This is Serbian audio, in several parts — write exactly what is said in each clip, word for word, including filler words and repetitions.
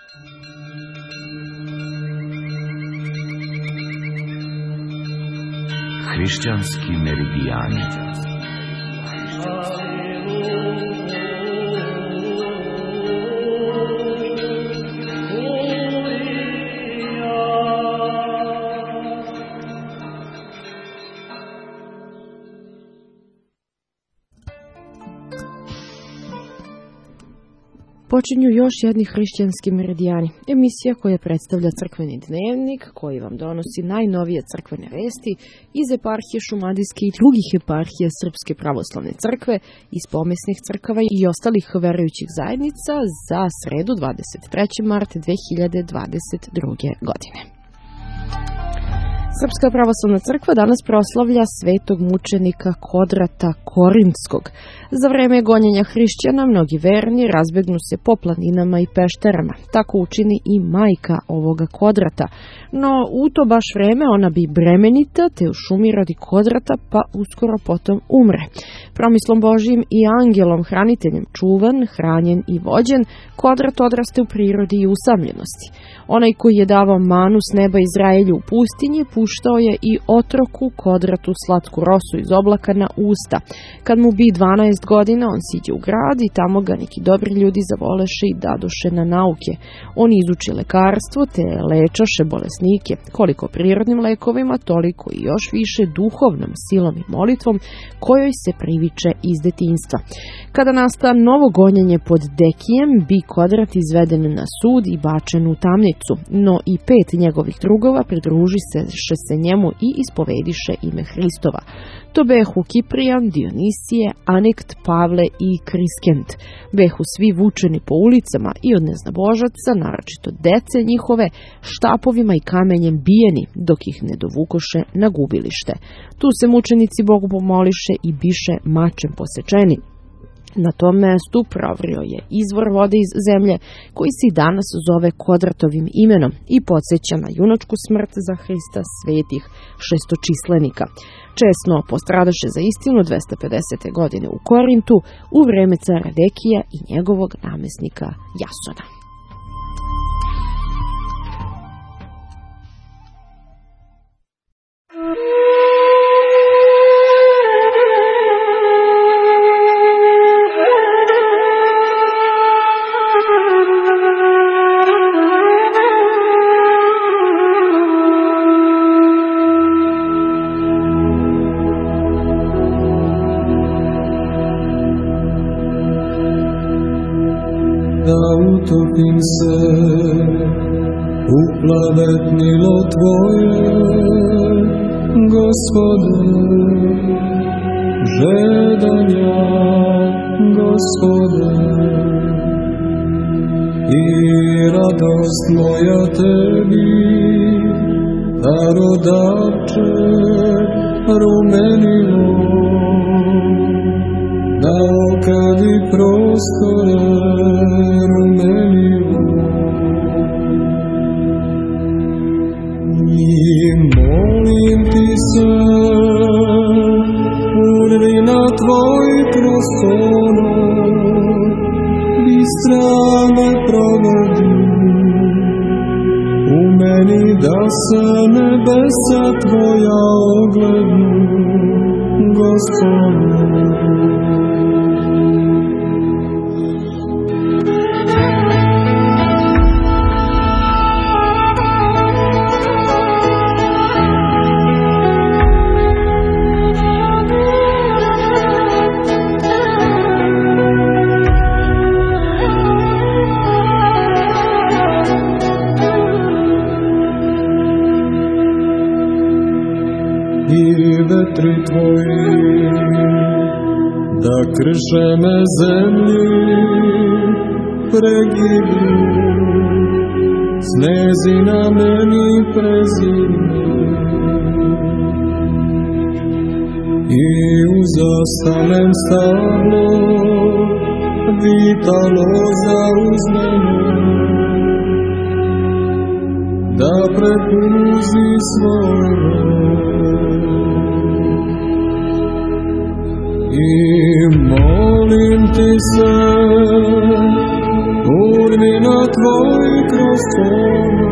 Hrišćanski meridijani. Počinju još jedni hrišćanski meridijani, emisija koja predstavlja crkveni dnevnik, koji vam donosi najnovije crkvene vesti iz eparhije Šumadijske i drugih eparhija Srpske pravoslavne crkve, iz pomesnih crkava i ostalih verujućih zajednica za sredu dvadeset trećeg marta dve hiljade dvadeset druge. godine. Srpska pravoslavna crkva danas proslavlja svetog mučenika Kodrata Korintskog. Za vreme gonjenja hrišćana mnogi verni razbegnu se po planinama i pešterama. Tako učini i majka ovoga Kodrata. No u to baš vreme ona bi bremenita, te u šumi rodi Kodrata, pa uskoro potom umre. Promislom Božijim i angelom hraniteljem čuvan, hranjen i vođen, Kodrat odraste u prirodi i usamljenosti. Onaj koji je davao manu s neba Izraelju u pustinji, puštao je i otroku Kodratu slatku rosu iz oblaka na usta. Kad mu bi dvanaest godina, on siđe u grad i tamo ga neki dobri ljudi zavoleše i dadoše na nauke. On izuči lekarstvo, te lečaše bolesnike, koliko prirodnim lekovima, toliko i još više duhovnom silom i molitvom, kojoj se priviče iz detinjstva. Kada nasta novo gonjenje pod Dekijem, bi Kodrat izveden na sud i bačen u tamnicu, no i pet njegovih drugova pridruži se se njemu i ispovediše ime Hristova. To behu Kiprijan, Dionisije, Anekt, Pavle i Kriskent. Behu svi vučeni po ulicama i od neznabožaca, naročito dece njihove, štapovima i kamenjem bijeni, dok ih ne dovukoše na gubilište. Tu se mučenici Bogu pomoliše i biše mačem posečeni. Na tom mestu provrio je izvor vode iz zemlje, koji se i danas zove Kodratovim imenom i podsjeća na junačku smrt za Hrista svetih šestočislenika. Česno postradaše za istinu dvesta pedesete. godine u Korintu u vreme cara Dekija i njegovog namesnika Jasona. Utopim se u plavetnilo Tvoje, Gospode, žedan ja, Gospode, i radost moja Tebi, darodavče rumenilo, na okadi prostore rumenilo. I molim Ti se, urvi na Tvoj prostor, bistra me provedi, u meni da se nebesa Tvoja oglednu, Gospode. Vetri Tvoji, da krše me zemlji, pregibli, snezi na meni prezime. I uzastanem stablo, vitalo zauzmeno, da prepuzi svoje. I molim Ti se, Urmina tvoj kroz ono,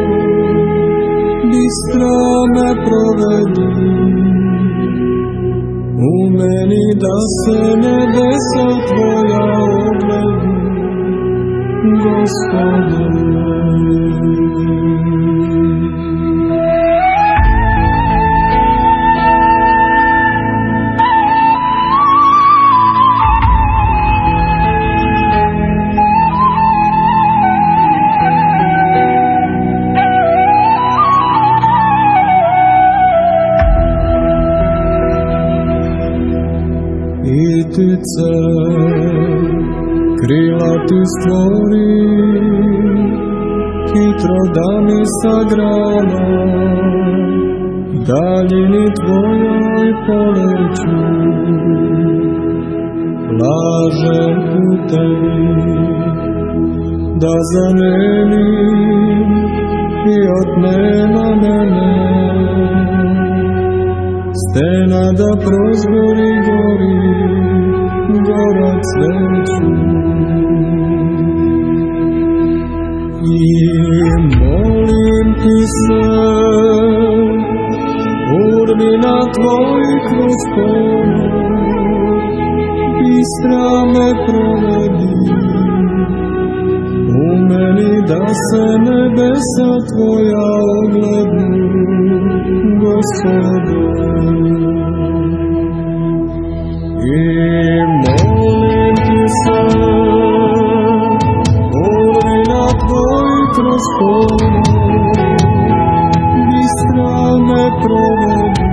bistra me provedi. U meni da se nebesa tvoja ogledu, Gospode. Itice, krila ti stvori, hitro da mi sagrana, daljini tvojoj poleću, lažem u tebi, da zanemim i otnema mene, stena da prozgori gori, gorac veću. I molim ti se, urmina tvoj kroz pomoć, bistra me provedi. U meni da se nebesa tvoja ogledu, Gospode. I molim ti se, urmina tvoj kroz pomoć, bistra me provedi.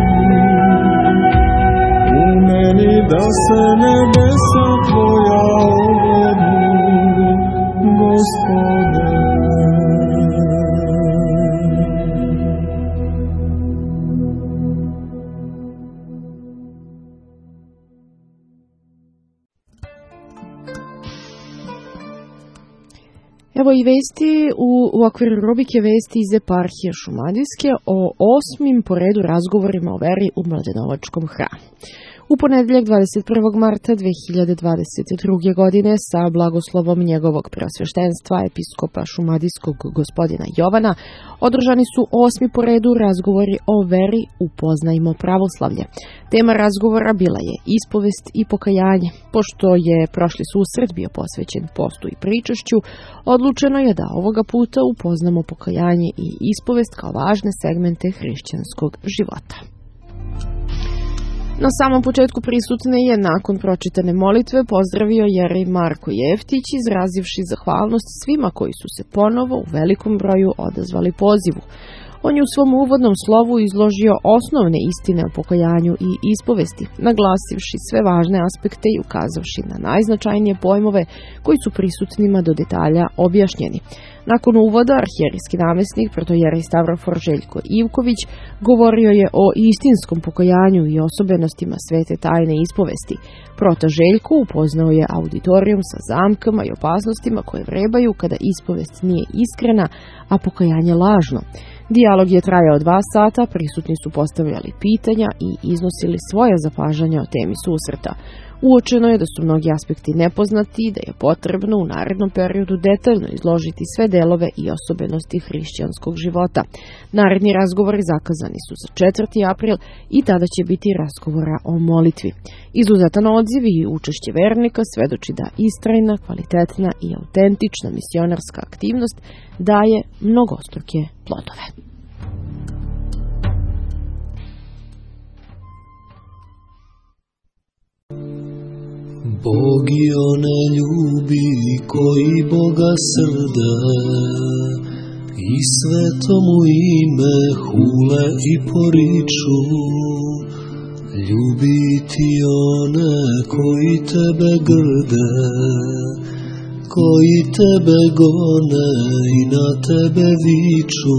U meni da se nebesa tvoja ogledu, Gospode. Evo i vesti u, u okviru rubrike Vesti iz eparhije Šumadijske o osmim po redu razgovorima o veri u Mladenovačkom hramu. U ponedeljak dvadeset prvog marta dve hiljade dvadeset druge. godine sa blagoslovom njegovog preosveštenstva episkopa šumadijskog gospodina Jovana održani su osmi po redu razgovori o veri Upoznajmo pravoslavlje. Tema razgovora bila je ispovest i pokajanje. Pošto je prošli susret bio posvećen postu i pričašću, odlučeno je da ovoga puta upoznamo pokajanje i ispovest kao važne segmente hrišćanskog života. Na samom početku prisutne je nakon pročitane molitve pozdravio jerej Marko Jeftić, izrazivši zahvalnost svima koji su se ponovo u velikom broju odazvali pozivu. On je u svom uvodnom slovu izložio osnovne istine o pokajanju i ispovesti, naglasivši sve važne aspekte i ukazavši na najznačajnije pojmove koji su prisutnima do detalja objašnjeni. Nakon uvoda arhijerijski namesnik protojerej Stavrofor Željko Ivković govorio je o istinskom pokajanju i osobenostima svete tajne ispovesti. Prota Željko upoznao je auditorijum sa zamkama i opasnostima koje vrebaju kada ispovest nije iskrena, a pokajanje lažno. Dijalog je trajao dva sata, prisutni su postavljali pitanja i iznosili svoja zapažanja o temi susreta. Uočeno je da su mnogi aspekti nepoznati i da je potrebno u narednom periodu detaljno izložiti sve delove i osobenosti hrišćanskog života. Naredni razgovori zakazani su za četvrti april i tada će biti razgovora o molitvi. Izuzetan odziv i učešće vernika svedoči da istrajna, kvalitetna i autentična misionarska aktivnost daje mnogostruke plodove. Bog i one ljubi koji Boga srde i sveto mu ime hule i poriču. Ljubiti one koji tebe grde, koji tebe gone i na tebe viču.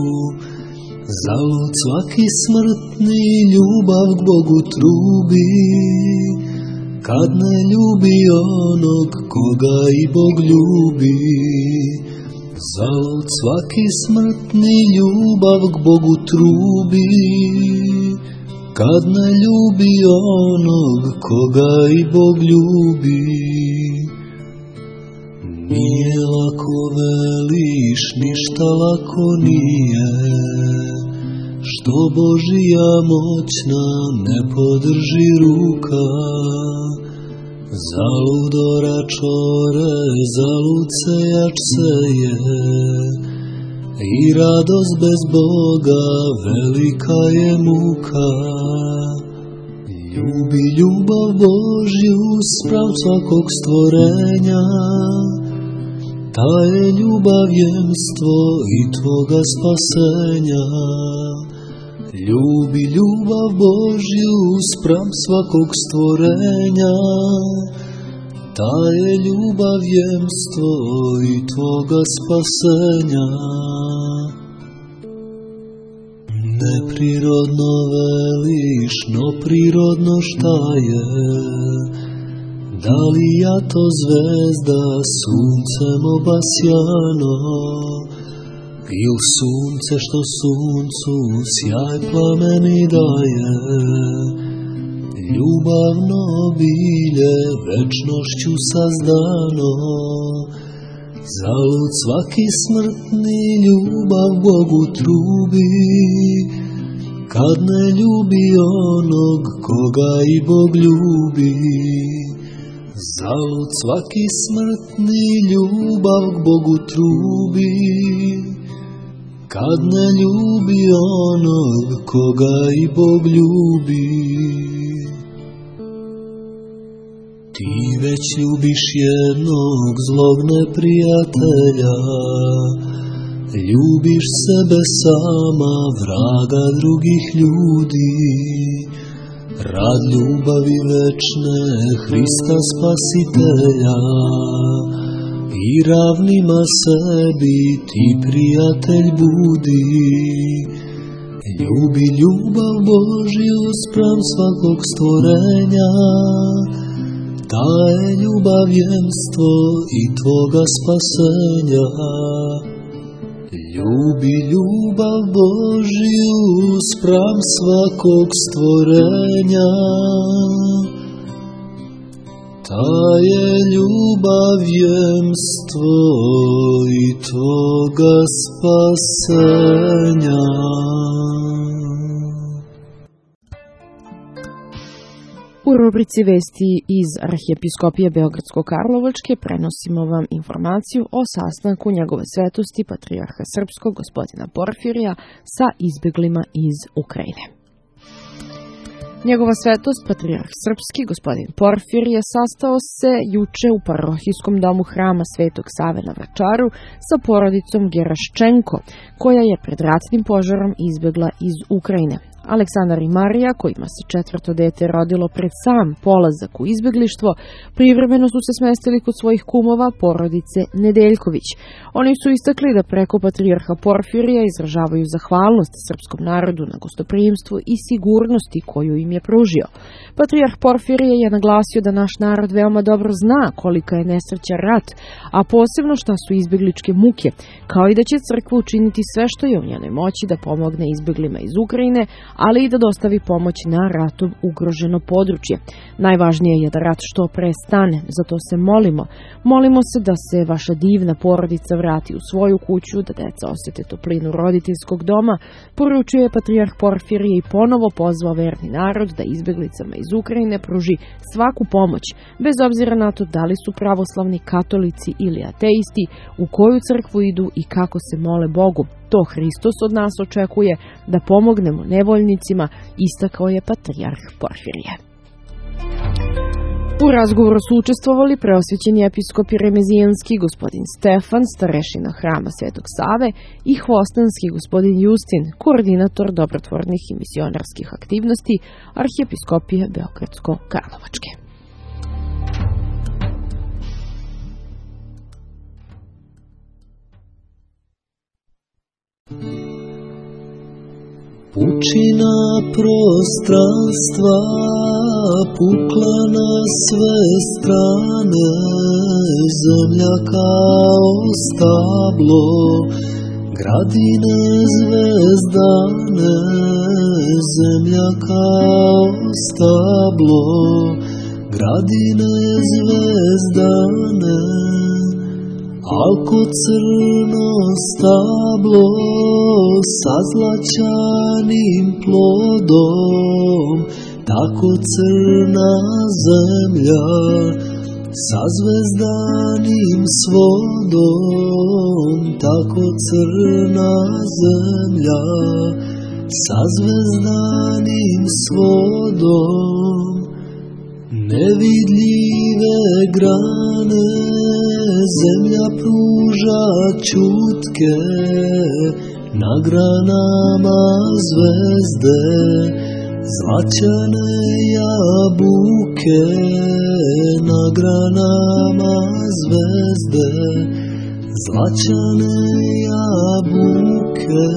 Zalud svaki smrtni ljubav k Bogu trubi, kad ne ljubi onog koga i Bog ljubi. Zalud svaki smrtni ljubav k Bogu trubi, kad ne ljubi onog koga i Bog ljubi. Nije lako veliš, ništa lako nije, što Božija moćna ne podrži ruka. Zalud oračore, zalud sejač seje, i radost bez Boga velika je muka. Ljubi ljubav Božju spram svakog stvorenja, ta je ljubav jemstvo i tvoga spasenja. Ljubi ljubav Božju spram svakog stvorenja, ta je ljubav jemstvo i tvoga spasenja. Neprirodno veliš, no prirodno šta je? Da li ja to zvezda suncem obasjano, il sunce što suncu sjaj plameni daje? Ljubavno bilje večnošću sazdano, zalud svaki smrtni ljubav Bogu trubi, kad ne ljubi onog koga i Bog ljubi. Zalud svaki smrtni ljubav k Bogu trubi, kad ne ljubi onog koga i Bog ljubi. Ti već ljubiš jednog zlog neprijatelja, ljubiš sebe sama, vraga drugih ljudi. Rad ljubavi večne Hrista Spasitelja, i ravnima sebi ti prijatelj budi. Ljubi ljubav Božju spram svakog stvorenja, ta je ljubav jemstvo i tvoga spasenja. Ljubi ljubav Božju spram svakog stvorenja, ta je ljubav jemstvo i tvoga spasenja. U rubrici Vesti iz Arhijepiskopije Beogradsko-Karlovačke prenosimo vam informaciju o sastanku njegove svetosti patrijarha srpskog gospodina Porfirija sa izbeglima iz Ukrajine. Njegova svetost, patrijarh srpski, gospodin Porfirije, sastao se juče u parohijskom domu hrama Svetog Save na Vračaru sa porodicom Geraščenko, koja je pred ratnim požarom izbegla iz Ukrajine. Aleksandar i Marija, kojima se četvrto dete rodilo pred sam polazak u izbeglištvo, privremeno su se smestili kod svojih kumova, porodice Nedeljković. Oni su istakli da preko patrijarha Porfirija izražavaju zahvalnost srpskom narodu na gostoprimstvu i sigurnosti koju im je pružio. Patrijarh Porfirije je naglasio da naš narod veoma dobro zna kolika je nesreća rat, a posebno šta su izbegličke muke, kao i da će crkva učiniti sve što je u njenoj moći da pomogne izbeglima iz Ukrajine, ali i da dostavi pomoć na ratom ugroženo područje. Najvažnije je da rat što pre stane, zato se molimo. Molimo se da se vaša divna porodica vrati u svoju kuću, da deca osjete toplinu roditeljskog doma, poručio je patrijarh Porfirije i ponovo pozvao verni narod da izbeglicama iz Ukrajine pruži svaku pomoć, bez obzira na to da li su pravoslavni, katolici ili ateisti, u koju crkvu idu i kako se mole Bogu. To Hristos od nas očekuje, da pomognemo nevoljnicima, istakao je patrijarh Porfirije. U razgovoru su učestvovali preosvećeni episkop remezijanski gospodin Stefan, starešina hrama Svetog Save, i hvostanski gospodin Justin, koordinator dobrotvornih i misionarskih aktivnosti Arhijepiskopije Beogradsko-Karlovačke. Pučina prostranstva pukla na sve strane, zemlja kao stablo, gradine zvezdane, zemlja kao stablo, gradine zvezdane, Alko crno stablo sa zlačanim plodom, tako crna zemlja sa zvezdanim svodom, tako crna zemlja sa zvezdanim svodom. Nevidljive grane zemlja pruža čutke, na granama zvezde zlačane jabuke, na granama zvezde zlačane jabuke.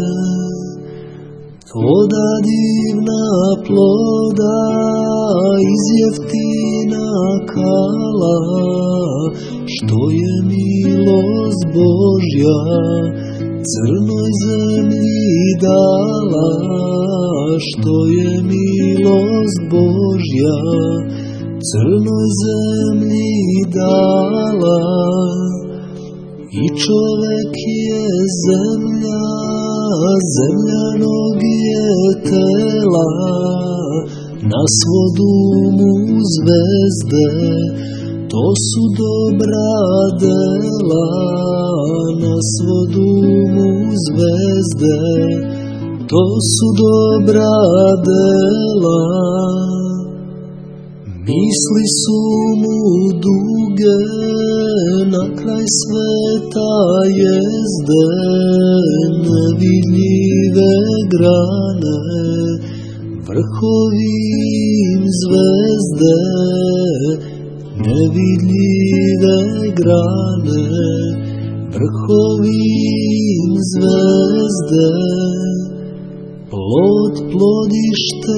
Oda divna ploda iz jeftina kala, što je milost Božja crnoj zemlji dala, što je milost Božja crnoj zemlji dala. I čovek je zemlja, zemljanog je tela, na svodu mu zvezde, to su dobra dela, na svodu mu zvezde, to su dobra dela. Misli su mu duge, na kraj sveta jezde, nevidljive grane, vrhovim zvezde, nevidljive grane, vrhovim zvezde. Plod plodište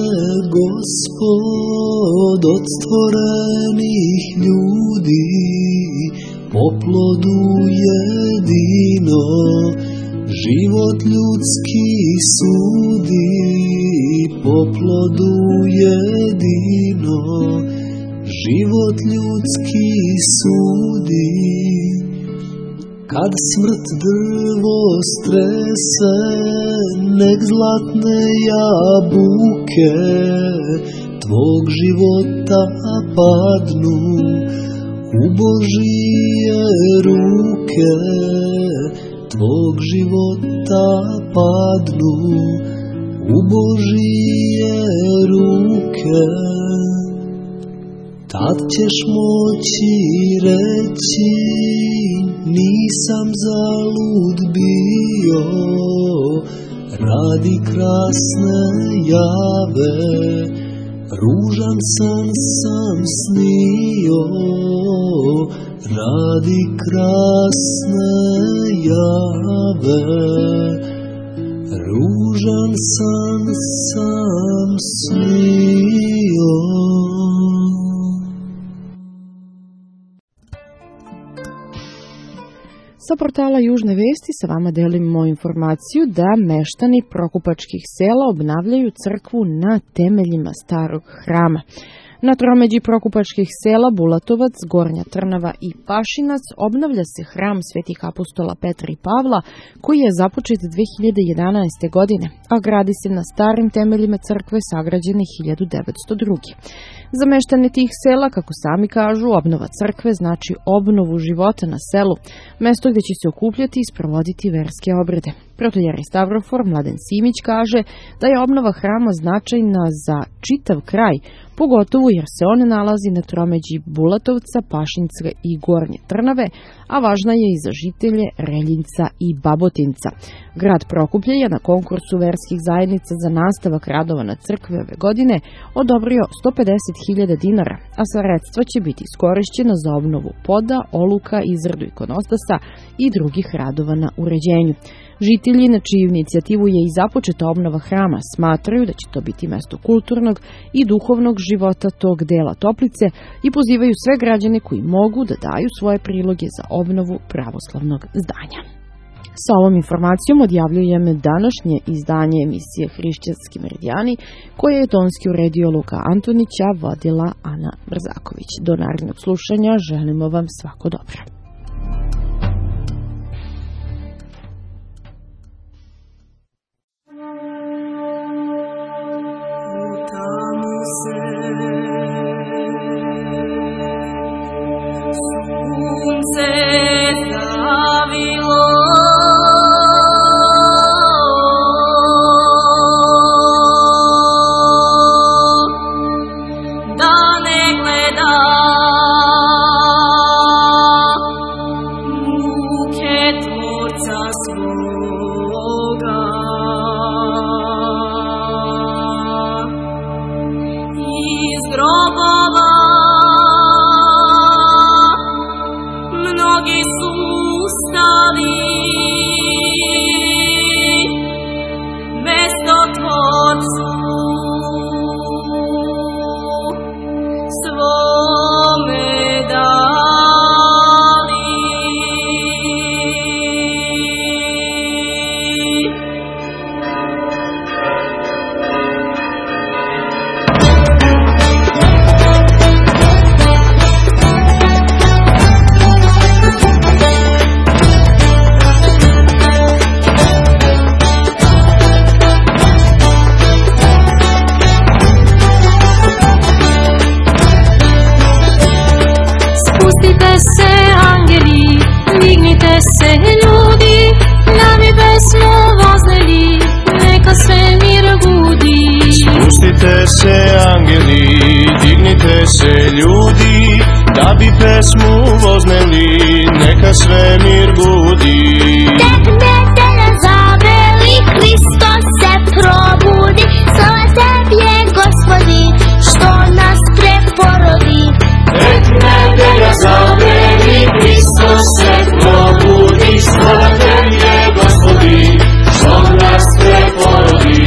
Gospod od stvorenih ljudi, po plodu jedino život ljudski sudi, po plodu jedino život ljudski sudi. Kad smrt drvo strese, nek zlatne jabuke tvog života padnu u Božije ruke, tvog života padnu u Božije ruke. Tad ćeš moći reći, nisam zalud bio, radi krasne jave, ružan san sam snio, radi krasne jave, ružan san sam snio. Sa portala Južne vesti sa vama delimo informaciju da meštani Prokupačkih sela obnavljaju crkvu na temeljima starog hrama. Na tromeđi Prokupačkih sela Bulatovac, Gornja Trnava i Pašinac obnavlja se hram svetih apostola Petra i Pavla, koji je započet dve hiljade jedanaeste. godine, a gradi se na starim temeljima crkve sagrađene hiljadu devetsto druge. Za meštane tih sela, kako sami kažu, obnova crkve znači obnovu života na selu, mesto gde će se okupljati i sprovoditi verske obrede. Protojerej Stavrofor Mladen Simić kaže da je obnova hrama značajna za čitav kraj, pogotovo jer se on nalazi na tromeđi Bulatovca, Pašinca i Gornje Trnave, a važna je i za žitelje Reljinca i Babotinca. Grad Prokuplje je na konkursu verskih zajednica za nastavak radova na crkvi ove godine odobrio sto pedeset hiljada dinara, a sredstva će biti iskorišćena za obnovu poda, oluka, izradu ikonostasa i drugih radova na uređenju. Žitelji, na čiju inicijativu je i započeta obnova hrama, smatraju da će to biti mesto kulturnog i duhovnog života tog dela Toplice i pozivaju sve građane koji mogu da daju svoje priloge za obnovu pravoslavnog zdanja. Sa ovom informacijom odjavljujem današnje izdanje emisije Hrišćanski meridijani, koje je tonski uredio Luka Antonića, vodila Ana Brzaković. Do narednog slušanja želimo vam svako dobro. Oca svoga. Iz grobova mnogi su ustali, mesto Tvorcu svome dali. Spustite se angeli, dignite se ljudi, da bi pesmu vozneli, neka svemir budi. Spustite se angeli, dignite se ljudi, da bi pesmu vozneli, neka svemir budi. Teknete na zaveli, Hristos se probudi, slava tebi je Gospodi, što nas preporodi. Teknete na zaveli, Hristos se probudi, slava tebi je Gospodi, što nas preporodi.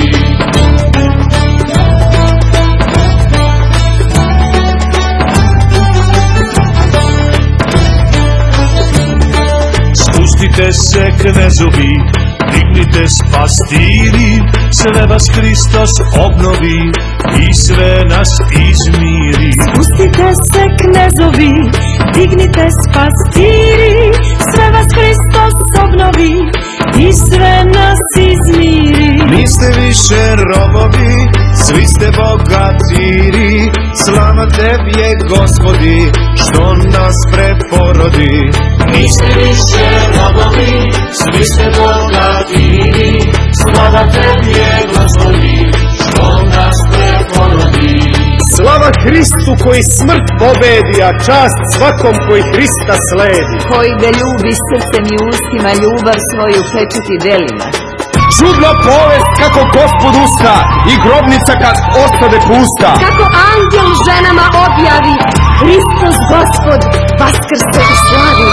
Spustite se knezovi, dignite pastiri, sve vas Hristos obnovi i sve nas izmiri. Spustite se knezovi, dignite pastiri, sve vas Hristos obnovi i sve nas izmiri. Niste više robovi, svi ste bogatiri, slava tebi je Gospodi, što nas preporodi. Niste više robovi, svi ste bogatiri, slava tebi je Gospodi, što nas preporodi. Slava Hristu koji smrt pobedi, a čast svakom koji Hrista sledi. Koji ga ljubi srcem i ustima, ljubav svoju pečati delima. Čudna povest kako Gospod usta i grobnica kad ostade pusta. Kako anđel ženama objavi, Hristos Gospod vaskrse u slavi.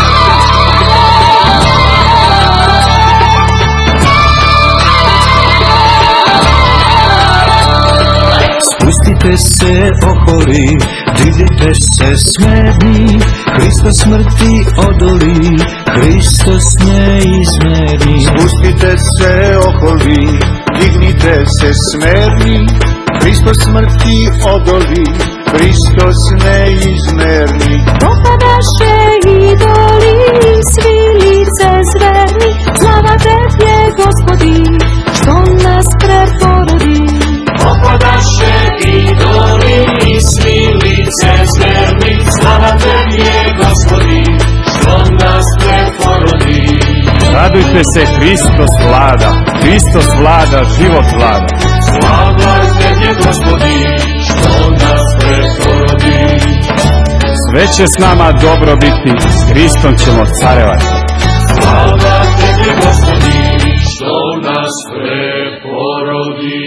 Spustite se ohori, dignite se smedni, Hristos smrti odoli, Hristos neizmerni. Spustite se ohori, dignite se smedni, Hristos smrti odoli, Hristos neizmerni. Popadaše idoli, svi lice zverni, slava tebi je Gospodi, što nas preporodi. Popadaše idoli i svi lice zverni, slava tebi je Gospodi, što nas preporodi. Radujte se, Hristos vlada, Hristos vlada, život vlada. Slava tebi je Gospodi, što nas preporodi. Sve će s nama dobro biti, s Hristom ćemo carevati. Slava tebi je Gospodi, što nas preporodi.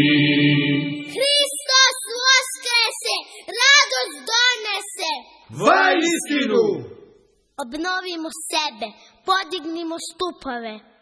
Hristos vaskrese, radost donese. Vaj istinu! Obnovimo sebe, podignimo stupove.